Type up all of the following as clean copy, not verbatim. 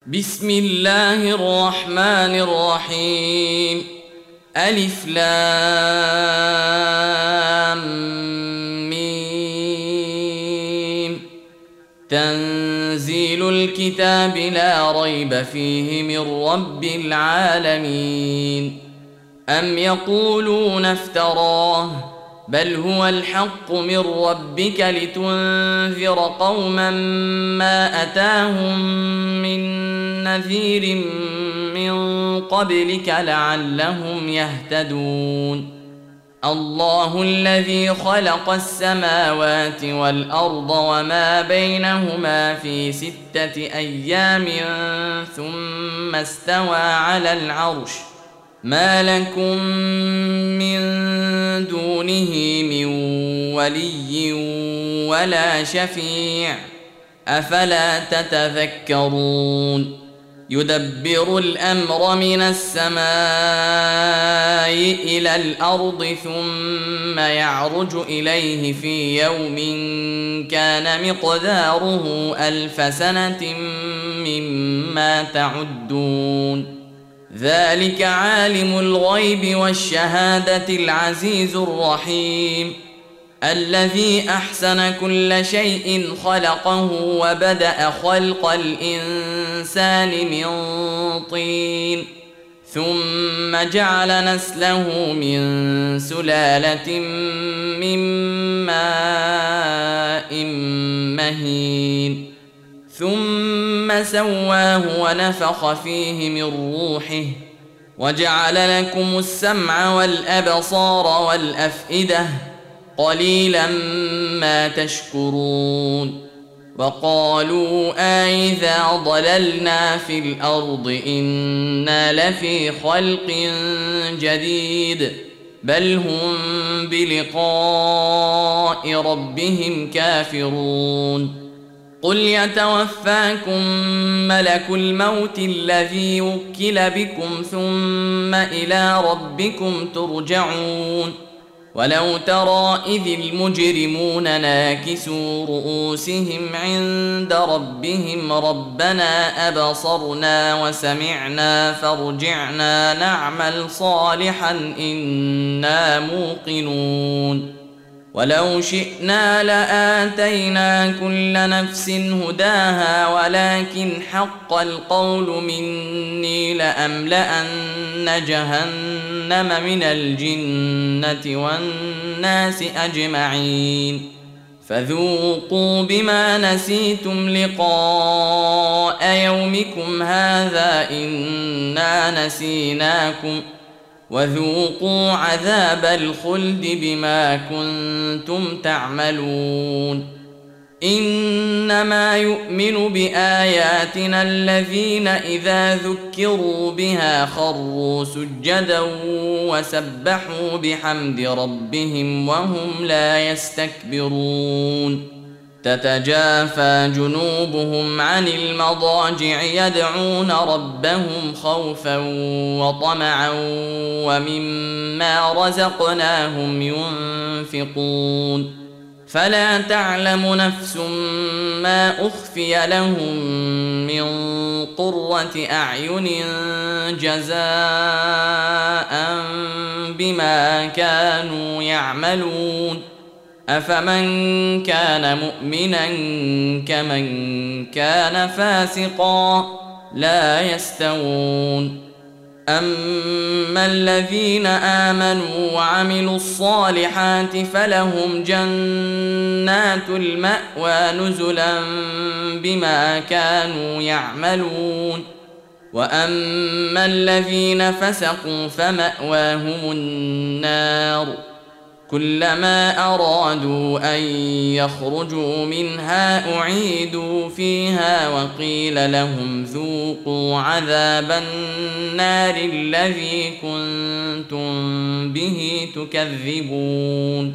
بسم الله الرحمن الرحيم. ألف لام ميم. تنزيل الكتاب لا ريب فيه من رب العالمين. أم يقولون افتراه بل هو الحق من ربك لتنذر قوما ما أتاهم من نذير من قبلك لعلهم يهتدون. الله الذي خلق السماوات والأرض وما بينهما في 6 أيام ثم استوى على العرش. ما لكم من دونه من ولي ولا شفيع أفلا تتذكرون. يدبر الأمر من السماء إلى الأرض ثم يعرج إليه في يوم كان مقداره 1000 سنة مما تعدون. ذلك عالم الغيب والشهادة العزيز الرحيم الذي أحسن كل شيء خلقه وبدأ خلق الإنسان من طين ثم جعل نسله من سلالة من ماء مهين ثم سواه ونفخ فيه من روحه وجعل لكم السمع والأبصار والأفئدة قليلا ما تشكرون. وقالوا أإذا ضللنا في الأرض إنا لفي خلق جديد بل هم بلقاء ربهم كافرون. قل يتوفاكم ملك الموت الذي وكل بكم ثم إلى ربكم ترجعون. ولو ترى إذ المجرمون ناكسوا رؤوسهم عند ربهم ربنا أبصرنا وسمعنا فارجعنا نعمل صالحا إنا موقنون. ولو شئنا لآتينا كل نفس هداها ولكن حق القول مني لأملأن جهنم من الجنة والناس أجمعين. فذوقوا بما نسيتم لقاء يومكم هذا إنا نسيناكم وذوقوا عذاب الخلد بما كنتم تعملون. إنما يؤمن بآياتنا الذين إذا ذكروا بها خروا سجدا وسبحوا بحمد ربهم وهم لا يستكبرون. تتجافى جنوبهم عن المضاجع يدعون ربهم خوفا وطمعا ومما رزقناهم ينفقون. فلا تعلم نفس ما أخفي لهم من قرة أعين جزاء بما كانوا يعملون. أفمن كان مؤمنا كمن كان فاسقا لا يستوون. أما الذين آمنوا وعملوا الصالحات فلهم جنات المأوى نزلا بما كانوا يعملون. وأما الذين فسقوا فمأواهم النار كلما أرادوا أن يخرجوا منها أعيدوا فيها وقيل لهم ذوقوا عذاب النار الذي كنتم به تكذبون.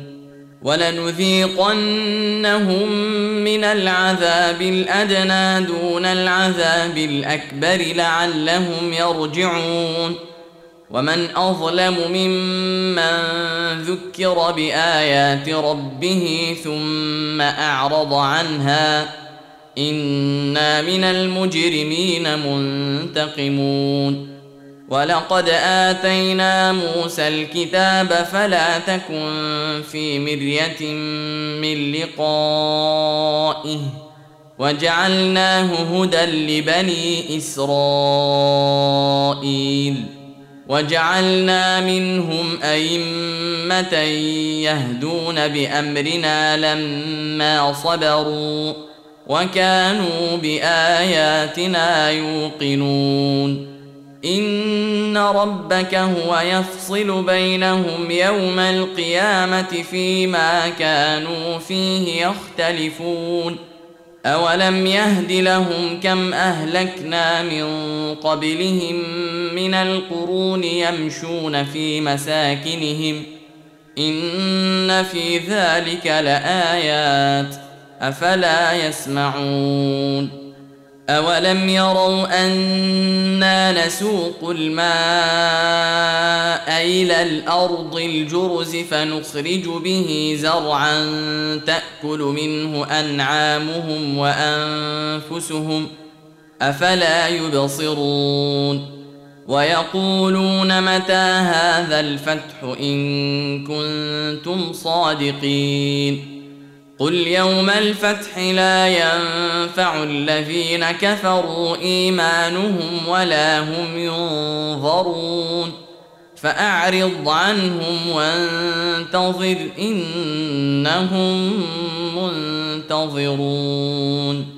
ولنذيقنهم من العذاب الأدنى دون العذاب الأكبر لعلهم يرجعون. ومن أظلم ممن ذكر بآيات ربه ثم أعرض عنها إنا من المجرمين منتقمون ولقد آتينا موسى الكتاب فلا تكن في مرية من لقائه وجعلناه هدى لبني إسرائيل وجعلنا منهم أئمة يهدون بأمرنا لما صبروا وكانوا بآياتنا يوقنون إن ربك هو يفصل بينهم يوم القيامة فيما كانوا فيه يختلفون أولم يهد لهم كم أهلكنا من قبلهم من القرون يمشون في مساكنهم إن في ذلك لآيات أفلا يسمعون أولم يروا أنا نسوق الماء إلى الأرض الجرز فنخرج به زرعا تأكل منه أنعامهم وأنفسهم أفلا يبصرون ويقولون متى هذا الفتح إن كنتم صادقين قل يوم الفتح لا ينفع الذين كفروا إيمانهم ولا هم ينظرون فأعرض عنهم وانتظر إنهم منتظرون